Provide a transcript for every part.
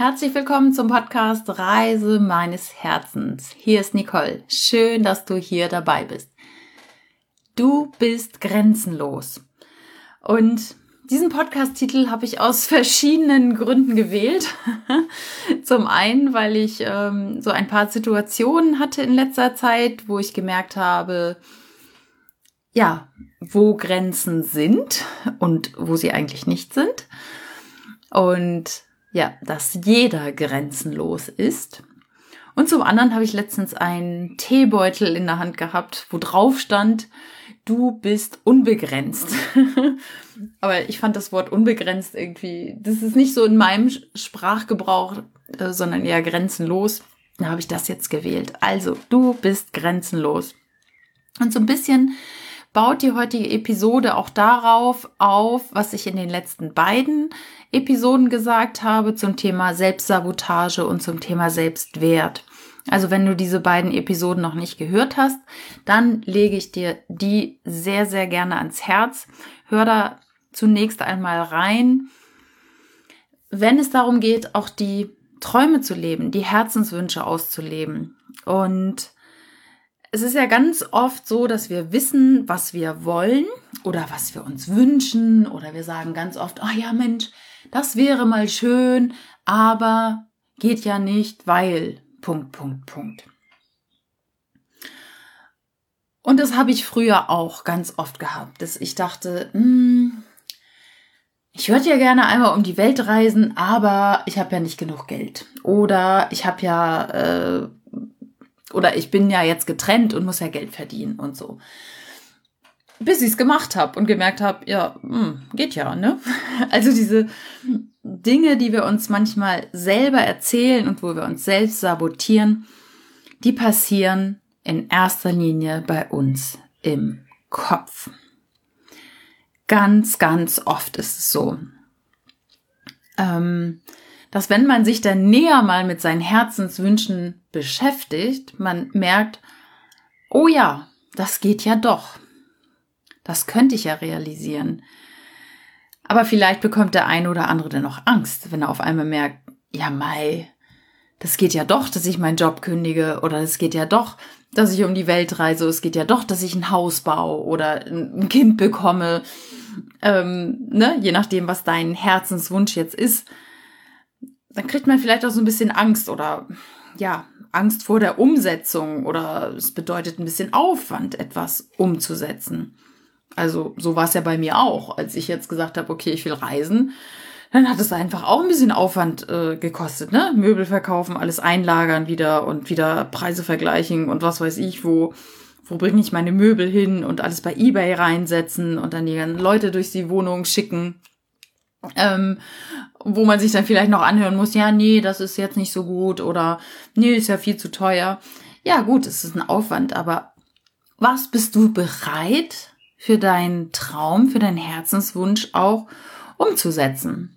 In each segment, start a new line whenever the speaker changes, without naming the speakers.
herzlich willkommen zum Podcast Reise meines Herzens. Hier ist Nicole. Schön, dass du hier dabei bist. Du bist grenzenlos. Und diesen Podcast-Titel habe ich aus verschiedenen Gründen gewählt. Zum einen, weil ich so ein paar Situationen hatte in letzter Zeit, wo ich gemerkt habe, ja, wo Grenzen sind und wo sie eigentlich nicht sind. Und ja, dass jeder grenzenlos ist. Und zum anderen habe ich letztens einen Teebeutel in der Hand gehabt, wo drauf stand, du bist unbegrenzt. Aber ich fand das Wort unbegrenzt irgendwie, das ist nicht so in meinem Sprachgebrauch, sondern eher grenzenlos. Da habe ich das jetzt gewählt. Also, du bist grenzenlos. Und so ein bisschen baut die heutige Episode auch darauf auf, was ich in den letzten beiden Episoden gesagt habe zum Thema Selbstsabotage und zum Thema Selbstwert. Also wenn du diese beiden Episoden noch nicht gehört hast, dann lege ich dir die sehr, sehr gerne ans Herz. Hör da zunächst einmal rein, wenn es darum geht, auch die Träume zu leben, die Herzenswünsche auszuleben. Und es ist ja ganz oft so, dass wir wissen, was wir wollen oder was wir uns wünschen, oder wir sagen ganz oft, ach ja Mensch, das wäre mal schön, aber geht ja nicht, weil... Und das habe ich früher auch ganz oft gehabt, dass ich dachte, ich würde ja gerne einmal um die Welt reisen, aber ich habe ja nicht genug Geld. Oder ich bin ja jetzt getrennt und muss ja Geld verdienen und so. Bis ich es gemacht habe und gemerkt habe, ja, geht ja, ne? Also diese Dinge, die wir uns manchmal selber erzählen und wo wir uns selbst sabotieren, die passieren in erster Linie bei uns im Kopf. Ganz, ganz oft ist es so, dass wenn man sich dann näher mal mit seinen Herzenswünschen beschäftigt, man merkt, oh ja, das geht ja doch. Das könnte ich ja realisieren. Aber vielleicht bekommt der eine oder andere dann noch Angst, wenn er auf einmal merkt, ja mei, das geht ja doch, dass ich meinen Job kündige, oder es geht ja doch, dass ich um die Welt reise, es geht ja doch, dass ich ein Haus baue oder ein Kind bekomme, je nachdem, was dein Herzenswunsch jetzt ist. Dann kriegt man vielleicht auch so ein bisschen Angst oder ja, Angst vor der Umsetzung, oder es bedeutet ein bisschen Aufwand, etwas umzusetzen. Also so war es ja bei mir auch, als ich jetzt gesagt habe, okay, ich will reisen, dann hat es einfach auch ein bisschen Aufwand gekostet, ne? Möbel verkaufen, alles einlagern wieder und wieder Preise vergleichen und was weiß ich, wo bringe ich meine Möbel hin und alles bei eBay reinsetzen und dann die ganzen Leute durch die Wohnung schicken, wo man sich dann vielleicht noch anhören muss, ja, nee, das ist jetzt nicht so gut oder nee, ist ja viel zu teuer. Ja gut, es ist ein Aufwand, aber was bist du bereit für deinen Traum, für deinen Herzenswunsch auch umzusetzen?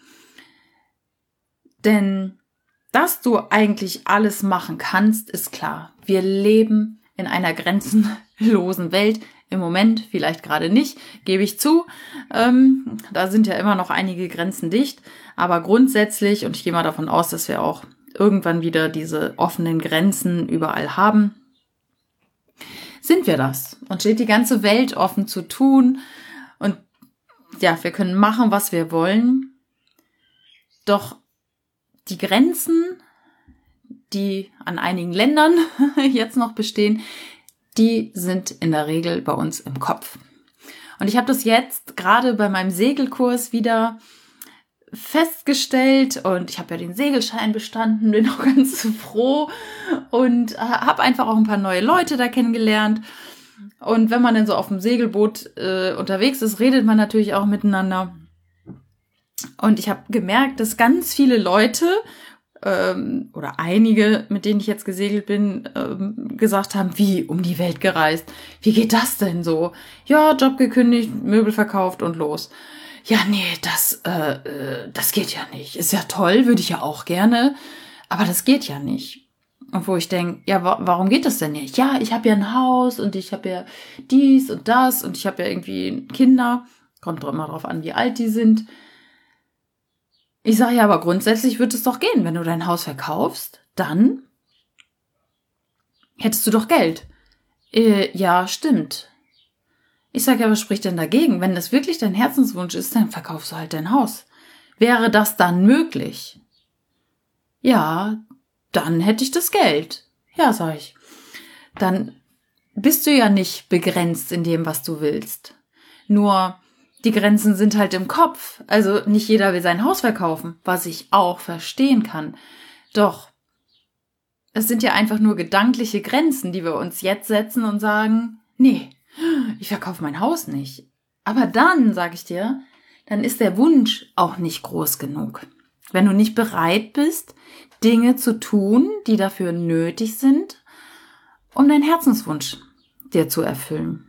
Denn dass du eigentlich alles machen kannst, ist klar. Wir leben in einer grenzenlosen Welt. Im Moment vielleicht gerade nicht, gebe ich zu. Da sind ja immer noch einige Grenzen dicht. Aber grundsätzlich, und ich gehe mal davon aus, dass wir auch irgendwann wieder diese offenen Grenzen überall haben, sind wir das. Und steht die ganze Welt offen zu tun. Und ja, wir können machen, was wir wollen. Doch die Grenzen, die an einigen Ländern jetzt noch bestehen, die sind in der Regel bei uns im Kopf. Und ich habe das jetzt gerade bei meinem Segelkurs wieder festgestellt, und ich habe ja den Segelschein bestanden, bin auch ganz froh und habe einfach auch ein paar neue Leute da kennengelernt. Und wenn man dann so auf dem Segelboot unterwegs ist, redet man natürlich auch miteinander. Und ich habe gemerkt, dass ganz viele Leute oder einige, mit denen ich jetzt gesegelt bin, gesagt haben, wie um die Welt gereist. Wie geht das denn so? Ja, Job gekündigt, Möbel verkauft und los. Ja, nee, das geht ja nicht. Ist ja toll, würde ich ja auch gerne, aber das geht ja nicht. Und wo ich denke, ja, warum geht das denn nicht? Ja, ich habe ja ein Haus und ich habe ja dies und das und ich habe ja irgendwie Kinder. Kommt doch immer drauf an, wie alt die sind. Ich sage ja, aber grundsätzlich wird es doch gehen. Wenn du dein Haus verkaufst, dann hättest du doch Geld. Ja, stimmt. Ich sage ja, was spricht denn dagegen? Wenn das wirklich dein Herzenswunsch ist, dann verkaufst du halt dein Haus. Wäre das dann möglich? Ja, dann hätte ich das Geld. Ja, sag ich. Dann bist du ja nicht begrenzt in dem, was du willst. Nur die Grenzen sind halt im Kopf. Also nicht jeder will sein Haus verkaufen, was ich auch verstehen kann. Doch es sind ja einfach nur gedankliche Grenzen, die wir uns jetzt setzen und sagen, nee, ich verkaufe mein Haus nicht. Aber dann, sage ich dir, dann ist der Wunsch auch nicht groß genug. Wenn du nicht bereit bist, Dinge zu tun, die dafür nötig sind, um deinen Herzenswunsch dir zu erfüllen.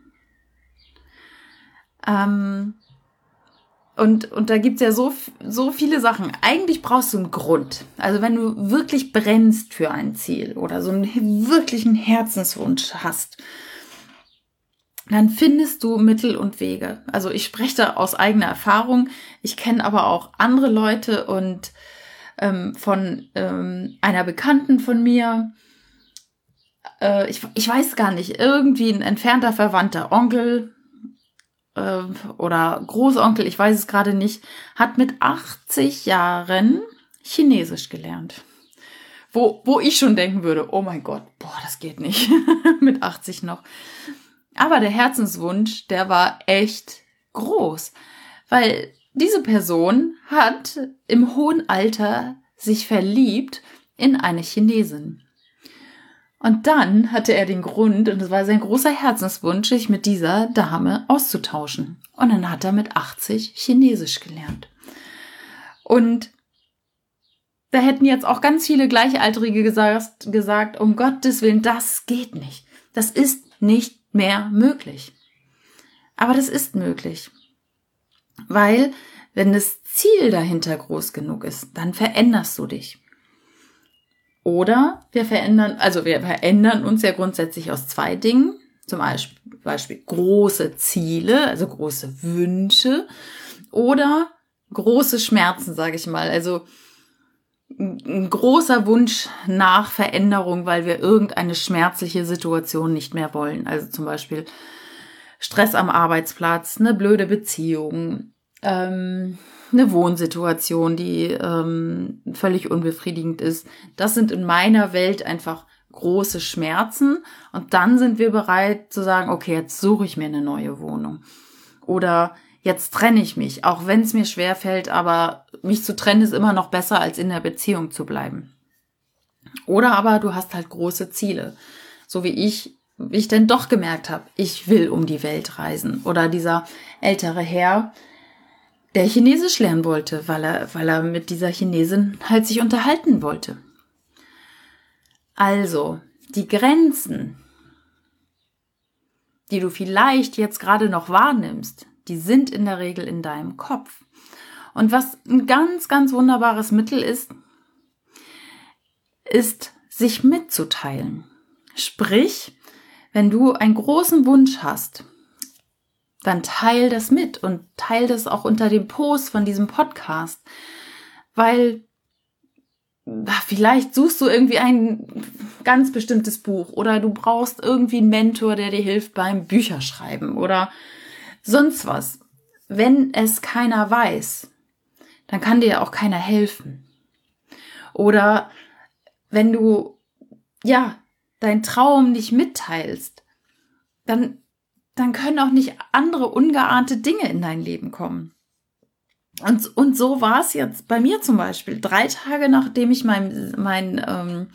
Und da gibt's ja so viele Sachen. Eigentlich brauchst du einen Grund. Also wenn du wirklich brennst für ein Ziel oder so einen wirklichen Herzenswunsch hast, dann findest du Mittel und Wege. Also ich spreche da aus eigener Erfahrung. Ich kenne aber auch andere Leute und von einer Bekannten von mir, ich weiß gar nicht, irgendwie ein entfernter Verwandter, Onkel oder Großonkel, ich weiß es gerade nicht, hat mit 80 Jahren Chinesisch gelernt. Wo ich schon denken würde, oh mein Gott, boah, das geht nicht, mit 80 noch. Aber der Herzenswunsch, der war echt groß, weil diese Person hat im hohen Alter sich verliebt in eine Chinesin. Und dann hatte er den Grund, und es war sein großer Herzenswunsch, sich mit dieser Dame auszutauschen. Und dann hat er mit 80 Chinesisch gelernt. Und da hätten jetzt auch ganz viele Gleichaltrige gesagt, um Gottes Willen, das geht nicht. Das ist nicht mehr möglich. Aber das ist möglich. Weil, wenn das Ziel dahinter groß genug ist, dann veränderst du dich. Oder wir verändern uns ja grundsätzlich aus zwei Dingen. Zum Beispiel große Ziele, also große Wünsche oder große Schmerzen, sage ich mal. Also ein großer Wunsch nach Veränderung, weil wir irgendeine schmerzliche Situation nicht mehr wollen. Also zum Beispiel Stress am Arbeitsplatz, eine blöde Beziehung, eine Wohnsituation, die völlig unbefriedigend ist. Das sind in meiner Welt einfach große Schmerzen. Und dann sind wir bereit zu sagen, okay, jetzt suche ich mir eine neue Wohnung. Oder jetzt trenne ich mich, auch wenn es mir schwerfällt, aber mich zu trennen ist immer noch besser, als in der Beziehung zu bleiben. Oder aber du hast halt große Ziele. So wie ich dann doch gemerkt habe, ich will um die Welt reisen. Oder dieser ältere Herr, der Chinesisch lernen wollte, weil er mit dieser Chinesin halt sich unterhalten wollte. Also, die Grenzen, die du vielleicht jetzt gerade noch wahrnimmst, die sind in der Regel in deinem Kopf. Und was ein ganz, ganz wunderbares Mittel ist, sich mitzuteilen. Sprich, wenn du einen großen Wunsch hast, dann teil das mit und teil das auch unter dem Post von diesem Podcast, weil vielleicht suchst du irgendwie ein ganz bestimmtes Buch oder du brauchst irgendwie einen Mentor, der dir hilft beim Bücherschreiben oder sonst was. Wenn es keiner weiß, dann kann dir auch keiner helfen. Oder wenn du deinen Traum nicht mitteilst, dann können auch nicht andere ungeahnte Dinge in dein Leben kommen. Und so war es jetzt bei mir zum Beispiel. 3 Tage nachdem ich meinen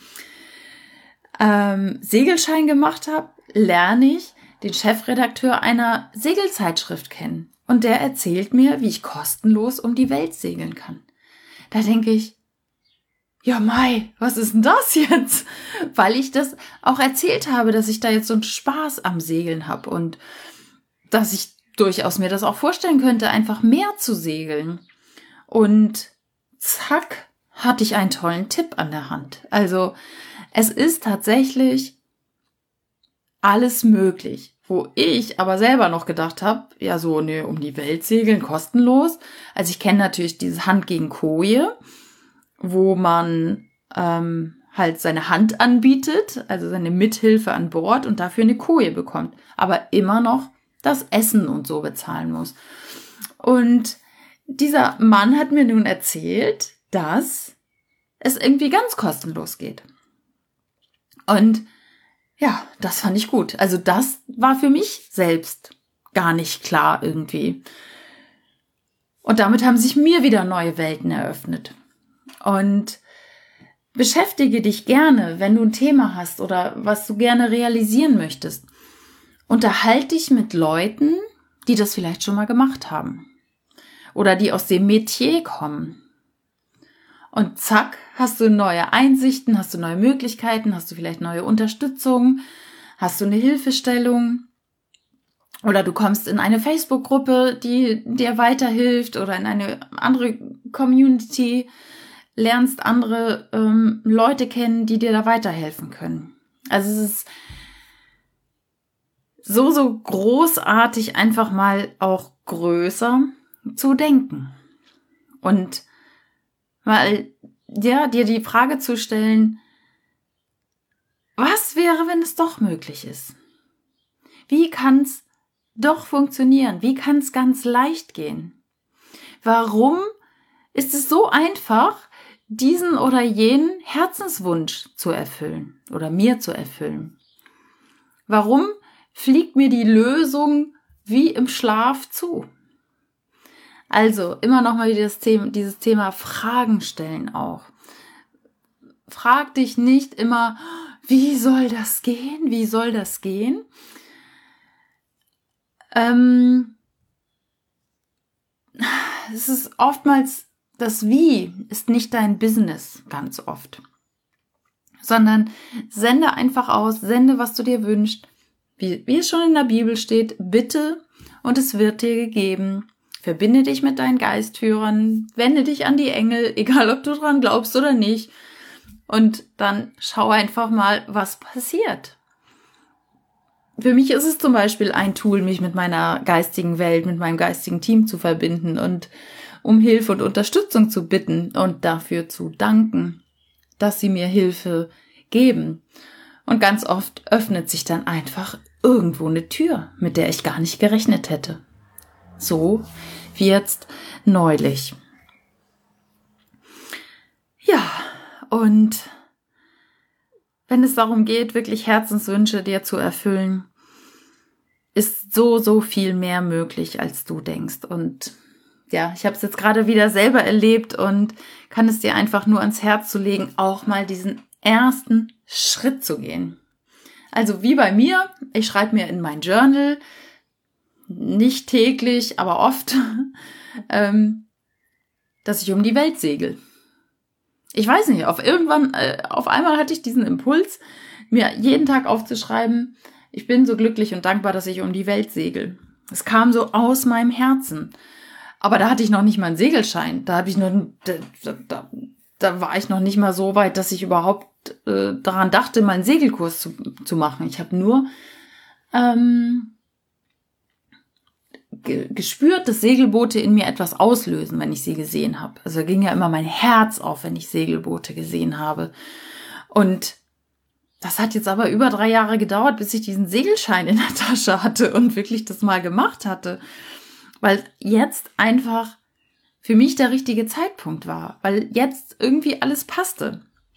Segelschein gemacht habe, lerne ich den Chefredakteur einer Segelzeitschrift kennen. Und der erzählt mir, wie ich kostenlos um die Welt segeln kann. Da denke ich, ja Mai, was ist denn das jetzt? Weil ich das auch erzählt habe, dass ich da jetzt so einen Spaß am Segeln habe und dass ich durchaus mir das auch vorstellen könnte, einfach mehr zu segeln. Und zack, hatte ich einen tollen Tipp an der Hand. Also es ist tatsächlich alles möglich. wo ich aber selber noch gedacht habe, ja so, ne, um die Welt segeln, kostenlos. Also ich kenne natürlich dieses Hand gegen Koje, wo man halt seine Hand anbietet, also seine Mithilfe an Bord und dafür eine Koje bekommt, aber immer noch das Essen und so bezahlen muss. Und dieser Mann hat mir nun erzählt, dass es irgendwie ganz kostenlos geht. Und ja, das fand ich gut. Also das war für mich selbst gar nicht klar irgendwie. Und damit haben sich mir wieder neue Welten eröffnet. Und beschäftige dich gerne, wenn du ein Thema hast oder was du gerne realisieren möchtest. Unterhalte dich mit Leuten, die das vielleicht schon mal gemacht haben. Oder die aus dem Metier kommen. Und zack, hast du neue Einsichten, hast du neue Möglichkeiten, hast du vielleicht neue Unterstützung, hast du eine Hilfestellung. Oder du kommst in eine Facebook-Gruppe, die dir weiterhilft oder in eine andere Community, lernst andere Leute kennen, die dir da weiterhelfen können. Also es ist so großartig, einfach mal auch größer zu denken. Und mal dir die Frage zu stellen, was wäre, wenn es doch möglich ist? Wie kann es doch funktionieren? Wie kann es ganz leicht gehen? Warum ist es so einfach, diesen oder jenen Herzenswunsch zu erfüllen oder mir zu erfüllen? Warum fliegt mir die Lösung wie im Schlaf zu? Also immer noch mal dieses Thema Fragen stellen auch. Frag dich nicht immer, wie soll das gehen? Wie soll das gehen? Es ist oftmals, das Wie ist nicht dein Business, ganz oft. Sondern sende einfach aus, sende, was du dir wünschst. Wie es schon in der Bibel steht, bitte und es wird dir gegeben. Verbinde dich mit deinen Geistführern, wende dich an die Engel, egal ob du dran glaubst oder nicht. Und dann schau einfach mal, was passiert. Für mich ist es zum Beispiel ein Tool, mich mit meiner geistigen Welt, mit meinem geistigen Team zu verbinden und um Hilfe und Unterstützung zu bitten und dafür zu danken, dass sie mir Hilfe geben. Und ganz oft öffnet sich dann einfach irgendwo eine Tür, mit der ich gar nicht gerechnet hätte. So wie jetzt neulich. Ja, und wenn es darum geht, wirklich Herzenswünsche dir zu erfüllen, ist so viel mehr möglich, als du denkst. Und ja, ich habe es jetzt gerade wieder selber erlebt und kann es dir einfach nur ans Herz zu legen, auch mal diesen ersten Schritt zu gehen. Also wie bei mir, ich schreibe mir in mein Journal, nicht täglich, aber oft, dass ich um die Welt segel. Ich weiß nicht, auf einmal hatte ich diesen Impuls, mir jeden Tag aufzuschreiben, ich bin so glücklich und dankbar, dass ich um die Welt segel. Es kam so aus meinem Herzen. Aber da hatte ich noch nicht mal einen Segelschein. Da war ich noch nicht mal so weit, dass ich überhaupt daran dachte, mal einen Segelkurs zu machen. Ich habe nur gespürt, dass Segelboote in mir etwas auslösen, wenn ich sie gesehen habe. Also da ging ja immer mein Herz auf, wenn ich Segelboote gesehen habe. Und das hat jetzt aber über 3 Jahre gedauert, bis ich diesen Segelschein in der Tasche hatte und wirklich das mal gemacht hatte. Weil jetzt einfach für mich der richtige Zeitpunkt war. Weil jetzt irgendwie alles passte.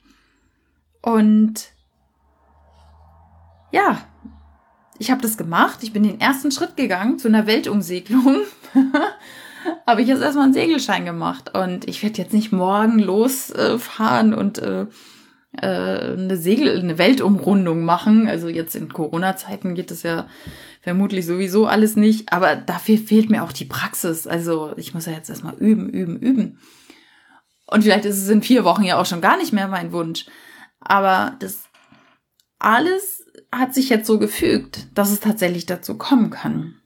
Und ja, ich habe das gemacht. Ich bin den ersten Schritt gegangen zu einer Weltumsegelung. Habe ich jetzt erstmal einen Segelschein gemacht. Und ich werde jetzt nicht morgen losfahren und eine Weltumrundung machen. Also jetzt in Corona-Zeiten geht das ja vermutlich sowieso alles nicht. Aber dafür fehlt mir auch die Praxis. Also ich muss ja jetzt erstmal üben. Und vielleicht ist es in 4 Wochen ja auch schon gar nicht mehr mein Wunsch. Aber das alles hat sich jetzt so gefügt, dass es tatsächlich dazu kommen kann.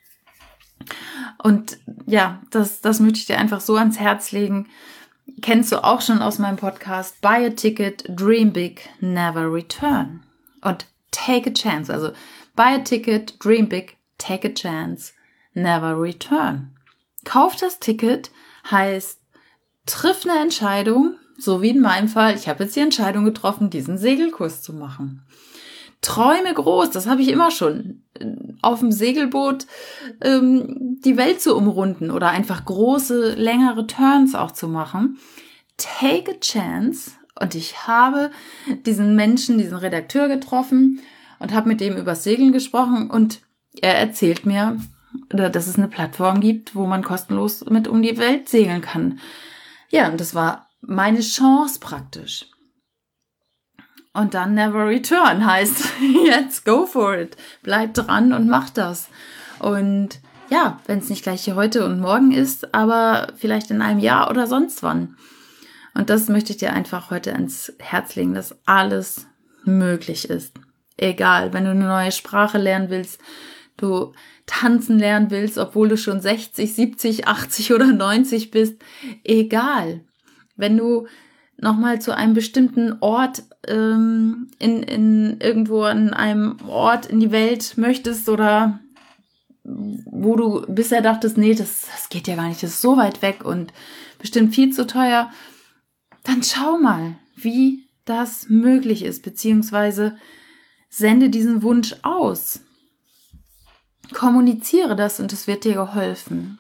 Und ja, das möchte ich dir einfach so ans Herz legen. Kennst du auch schon aus meinem Podcast, Buy a Ticket, Dream Big, Never Return. Und take a chance. Also Buy a ticket, dream big, take a chance, never return. Kauf das Ticket heißt, triff eine Entscheidung, so wie in meinem Fall, ich habe jetzt die Entscheidung getroffen, diesen Segelkurs zu machen. Träume groß, das habe ich immer schon. Auf dem Segelboot die Welt zu umrunden oder einfach große, längere Turns auch zu machen. Take a chance. Und ich habe diesen Menschen, diesen Redakteur getroffen und habe mit dem über Segeln gesprochen und er erzählt mir, dass es eine Plattform gibt, wo man kostenlos mit um die Welt segeln kann. Ja, und das war meine Chance praktisch. Und dann never return heißt, jetzt go for it. Bleib dran und mach das. Und ja, wenn es nicht gleich hier heute und morgen ist, aber vielleicht in einem Jahr oder sonst wann. Und das möchte ich dir einfach heute ans Herz legen, dass alles möglich ist. Egal, wenn du eine neue Sprache lernen willst, du tanzen lernen willst, obwohl du schon 60, 70, 80 oder 90 bist, egal. Wenn du nochmal zu einem bestimmten Ort irgendwo an einem Ort in die Welt möchtest oder wo du bisher dachtest, nee, das geht ja gar nicht, das ist so weit weg und bestimmt viel zu teuer, dann schau mal, wie das möglich ist, beziehungsweise sende diesen Wunsch aus. Kommuniziere das und es wird dir geholfen.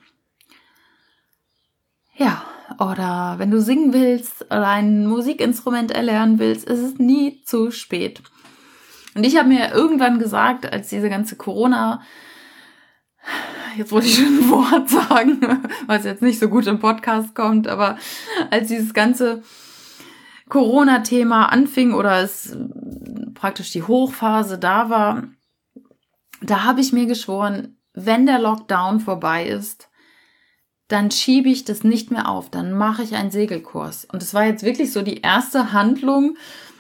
Ja, oder wenn du singen willst oder ein Musikinstrument erlernen willst, ist es nie zu spät. Und ich habe mir irgendwann gesagt, als diese ganze Corona, jetzt wollte ich schon ein Wort sagen, was jetzt nicht so gut im Podcast kommt, aber als dieses ganze Corona-Thema anfing oder es praktisch die Hochphase da war, da habe ich mir geschworen, wenn der Lockdown vorbei ist, dann schiebe ich das nicht mehr auf, dann mache ich einen Segelkurs. Und es war jetzt wirklich so die erste Handlung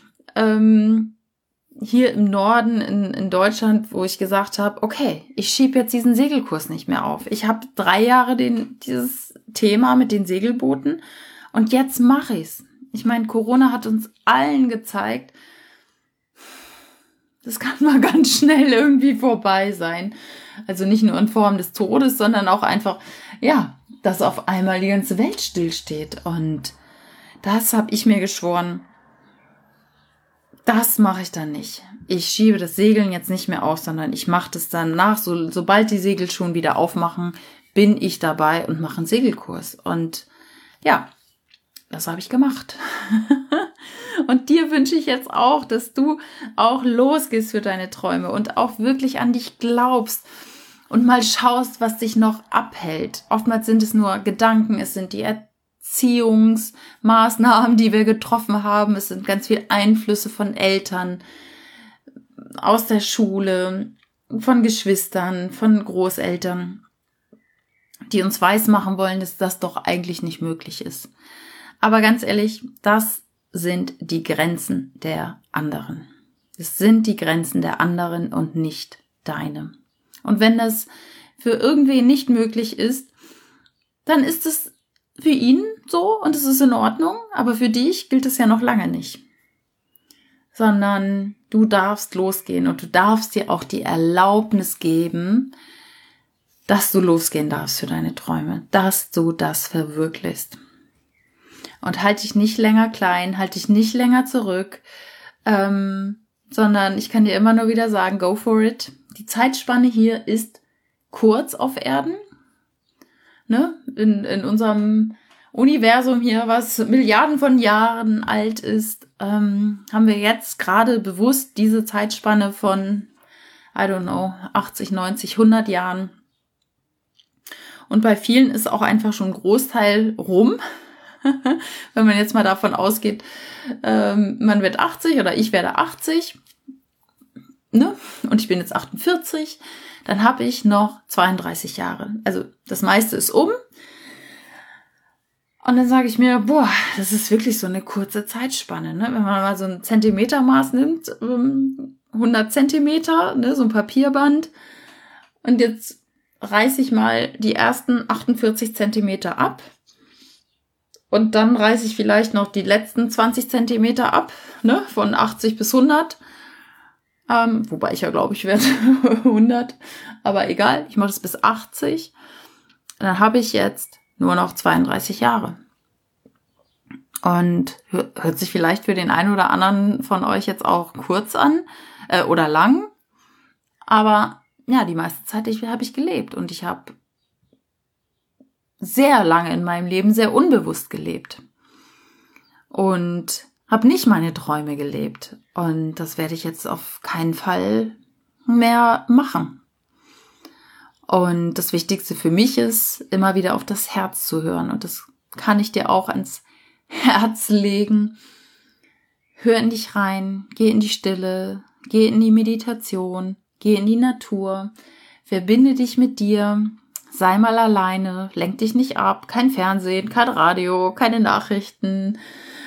hier im Norden in Deutschland, wo ich gesagt habe, okay, ich schiebe jetzt diesen Segelkurs nicht mehr auf. Ich habe 3 Jahre dieses Thema mit den Segelbooten und jetzt mache ich's. Ich meine, Corona hat uns allen gezeigt, das kann mal ganz schnell irgendwie vorbei sein. Also nicht nur in Form des Todes, sondern auch einfach, ja, dass auf einmal die ganze Welt stillsteht. Und das habe ich mir geschworen, das mache ich dann nicht. Ich schiebe das Segeln jetzt nicht mehr auf, sondern ich mache das dann nach. Sobald die Segel schon wieder aufmachen, bin ich dabei und mache einen Segelkurs. Und ja, das habe ich gemacht. Und dir wünsche ich jetzt auch, dass du auch losgehst für deine Träume und auch wirklich an dich glaubst und mal schaust, was dich noch abhält. Oftmals sind es nur Gedanken, es sind die Erziehungsmaßnahmen, die wir getroffen haben, es sind ganz viele Einflüsse von Eltern, aus der Schule, von Geschwistern, von Großeltern, die uns weismachen wollen, dass das doch eigentlich nicht möglich ist. Aber ganz ehrlich, das sind die Grenzen der anderen. Es sind die Grenzen der anderen und nicht deine. Und wenn das für irgendwen nicht möglich ist, dann ist es für ihn so und es ist in Ordnung, aber für dich gilt es ja noch lange nicht. Sondern du darfst losgehen und du darfst dir auch die Erlaubnis geben, dass du losgehen darfst für deine Träume, dass du das verwirklichst. Und halt dich nicht länger klein, halt dich nicht länger zurück, sondern ich kann dir immer nur wieder sagen, go for it. Die Zeitspanne hier ist kurz auf Erden. Ne? In unserem Universum hier, was Milliarden von Jahren alt ist, haben wir jetzt gerade bewusst diese Zeitspanne von, 80, 90, 100 Jahren. Und bei vielen ist auch einfach schon ein Großteil rum. Wenn man jetzt mal davon ausgeht, man wird 80 oder ich werde 80, ne? Und ich bin jetzt 48, dann habe ich noch 32 Jahre. Also das meiste ist um. Und dann sage ich mir, das ist wirklich so eine kurze Zeitspanne, ne? Wenn man mal so ein Zentimetermaß nimmt, 100 Zentimeter, ne? So ein Papierband. Und jetzt reiße ich mal die ersten 48 Zentimeter ab. Und dann reiße ich vielleicht noch die letzten 20 Zentimeter ab, ne, von 80 bis 100. Wobei ich ja glaube, ich werde 100. Aber egal, ich mache das bis 80. Dann habe ich jetzt nur noch 32 Jahre. Und hört sich vielleicht für den einen oder anderen von euch jetzt auch kurz an oder lang. Aber ja, die meiste Zeit habe ich gelebt. Und ich habe sehr lange in meinem Leben sehr unbewusst gelebt. Und habe nicht meine Träume gelebt. Und das werde ich jetzt auf keinen Fall mehr machen. Und das Wichtigste für mich ist, immer wieder auf das Herz zu hören. Und das kann ich dir auch ans Herz legen. Hör in dich rein, geh in die Stille, geh in die Meditation, geh in die Natur, verbinde dich mit dir, sei mal alleine, lenk dich nicht ab, kein Fernsehen, kein Radio, keine Nachrichten.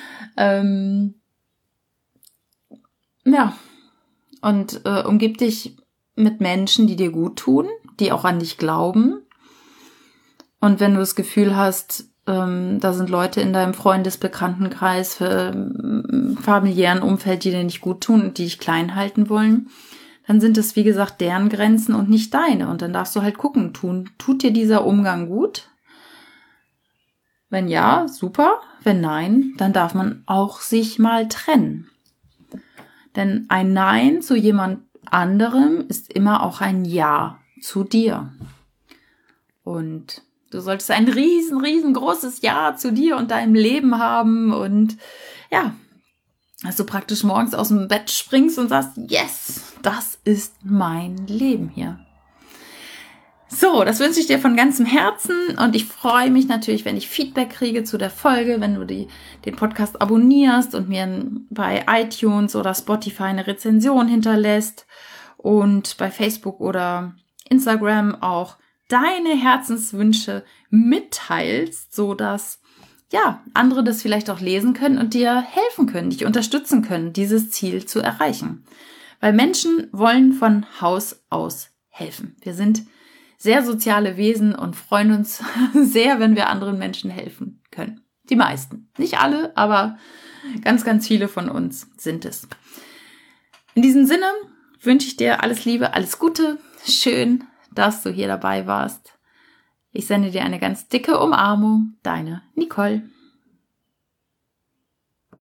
Und umgib dich mit Menschen, die dir gut tun, die auch an dich glauben. Und wenn du das Gefühl hast, da sind Leute in deinem Freundesbekanntenkreis, familiären Umfeld, die dir nicht gut tun und die dich klein halten wollen, dann sind es, wie gesagt, deren Grenzen und nicht deine. Und dann darfst du halt gucken, tut dir dieser Umgang gut? Wenn ja, super. Wenn nein, dann darf man auch sich mal trennen. Denn ein Nein zu jemand anderem ist immer auch ein Ja zu dir. Und du solltest ein riesengroßes Ja zu dir und deinem Leben haben. Und ja, dass du praktisch morgens aus dem Bett springst und sagst, yes, das ist mein Leben hier. So, das wünsche ich dir von ganzem Herzen und ich freue mich natürlich, wenn ich Feedback kriege zu der Folge, wenn du den Podcast abonnierst und mir bei iTunes oder Spotify eine Rezension hinterlässt und bei Facebook oder Instagram auch deine Herzenswünsche mitteilst, sodass andere das vielleicht auch lesen können und dir helfen können, dich unterstützen können, dieses Ziel zu erreichen. Weil Menschen wollen von Haus aus helfen. Wir sind sehr soziale Wesen und freuen uns sehr, wenn wir anderen Menschen helfen können. Die meisten. Nicht alle, aber ganz viele von uns sind es. In diesem Sinne wünsche ich dir alles Liebe, alles Gute. Schön, dass du hier dabei warst. Ich sende dir eine ganz dicke Umarmung. Deine Nicole.